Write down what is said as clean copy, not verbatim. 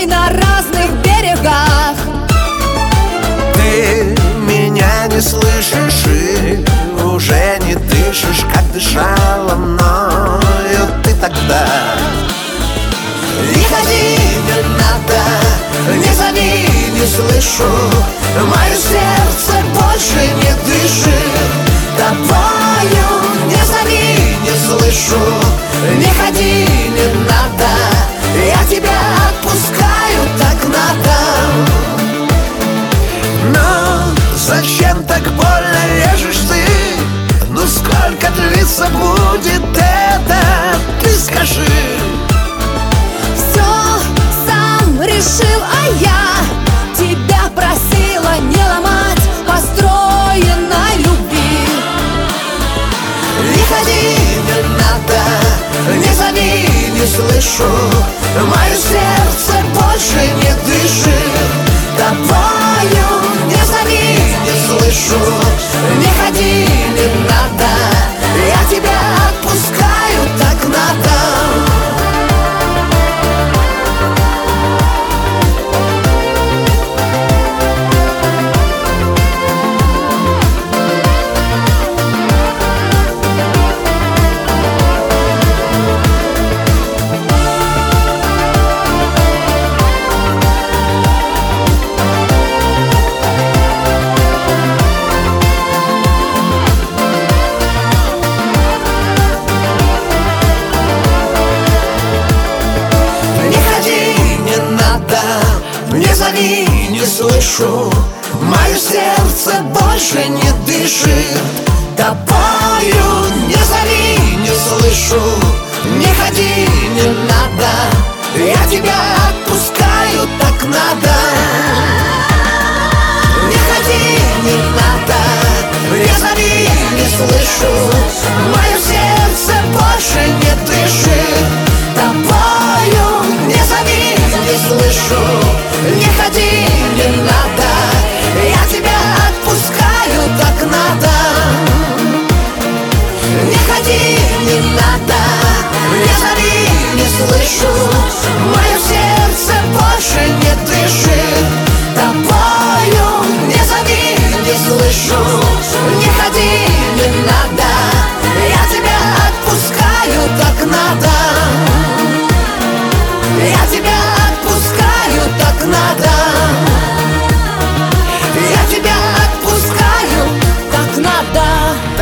тобой на разных берегах. Ты меня не слышишь и уже не дышишь, как дышала мною ты тогда. Не ходи, не надо, не зови, не слышу, мое сердце больше не дышит тобою. Не зови, не слышу, не ходи, не надо, я тебя отпускаю, так надо. Но зачем так больно режешь ты? Ну сколько длиться будет это? Ты скажи. Все сам решил, а я тебя просила не ломать построенной любви. Не ходи, не надо, не зови, не слышу, мое сердце больше не дышит тобою. Не зови, не слышу, не ходи, не надо, я тебя отпускаю, так надо. Не зови, не слышу, мое сердце больше не дышит тобою. Не зови, не слышу, не ходи, не надо, я тебя отпускаю, так надо. Не ходи, не надо, не зови, не слышу, мое сердце больше не дышит тобою. Не зови, не слышу, не ходи, не надо, я тебя отпускаю, так надо. Не ходи, не надо, не зови, не слышу, мое сердце больше не дышит тобою. Не зови, не слышу, не ходи, не надо, я тебя отпускаю, так надо. Я тебя отпускаю, так надо. Я тебя отпускаю, так надо.